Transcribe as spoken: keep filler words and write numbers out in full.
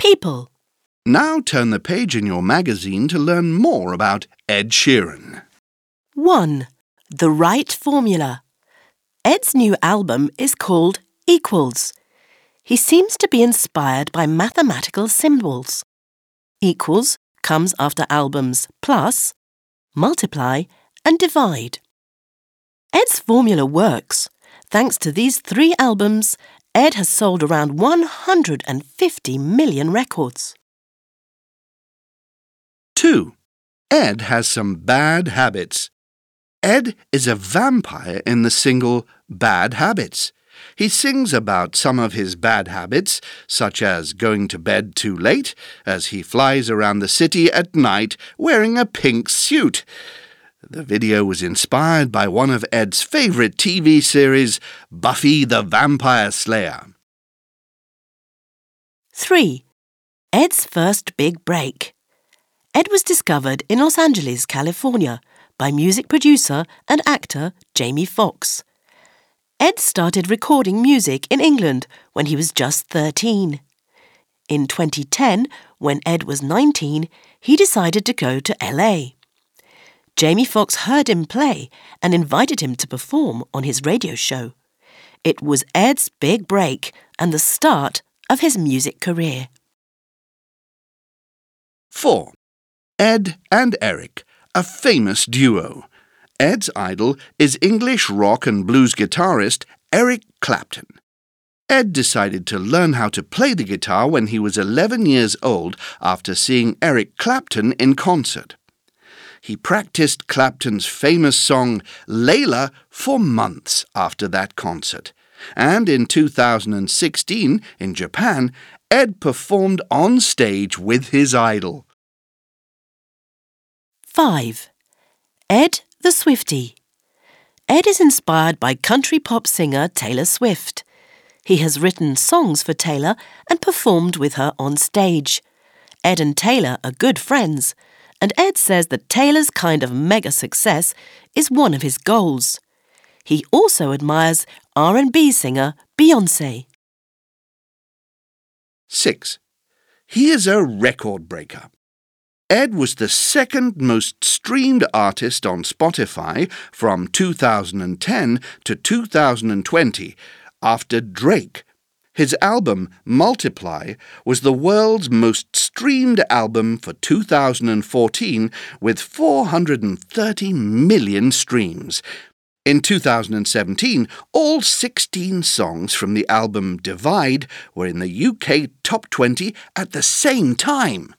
people. Now turn the page in your magazine to learn more about Ed Sheeran. one. The Right Formula. Ed's new album is called Equals. He seems to be inspired by mathematical symbols. Equals comes after albums plus, multiply and divide. Ed's formula works. Thanks to these three albums, Ed has sold around one hundred fifty million records. two. Ed has some bad habits. Ed is a vampire in the single Bad Habits. He sings about some of his bad habits, such as going to bed too late, as he flies around the city at night wearing a pink suit. The video was inspired by one of Ed's favourite T V series, Buffy the Vampire Slayer. three. Ed's first big break. Ed was discovered in Los Angeles, California, by music producer and actor Jamie Foxx. Ed started recording music in England when he was just thirteen. In twenty ten, when Ed was nineteen, he decided to go to L A. Jamie Foxx heard him play and invited him to perform on his radio show. It was Ed's big break and the start of his music career. four. Ed and Eric, a famous duo. Ed's idol is English rock and blues guitarist Eric Clapton. Ed decided to learn how to play the guitar when he was eleven years old after seeing Eric Clapton in concert. He practiced Clapton's famous song Layla for months after that concert. And in two thousand sixteen, in Japan, Ed performed on stage with his idol. five. Ed the Swiftie. Ed is inspired by country pop singer Taylor Swift. He has written songs for Taylor and performed with her on stage. Ed and Taylor are good friends, and Ed says that Taylor's kind of mega success is one of his goals. He also admires R and B singer Beyoncé. six. He is a record breaker. Ed was the second most streamed artist on Spotify from two thousand ten to two thousand twenty, after Drake. His album, Multiply, was the world's most streamed album for two thousand fourteen with four hundred thirty million streams. In two thousand seventeen, all sixteen songs from the album Divide were in the U K top twenty at the same time.